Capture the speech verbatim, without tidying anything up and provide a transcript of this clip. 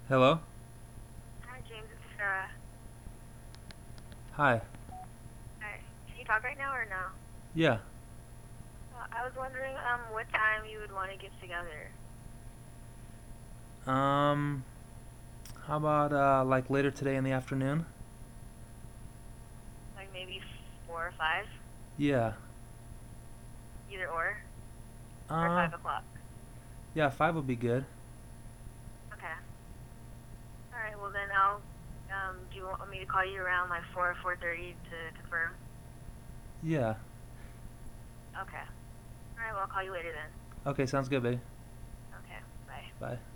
Hello? Hi, James. It's Sarah. Hi. Hi. Can you talk right now or no? Yeah. Uh, I was wondering um what time you would want to get together. Um, how about uh like later today in the afternoon? Like maybe four or five, Yeah. either or, or Uh, five o'clock. yeah, five would be good. Okay. All right. Well then I'll um do you want me to call you around like four or four thirty to confirm? Yeah. Okay. All right. Well I'll call you later then. Okay, sounds good, baby. Okay. Bye. Bye.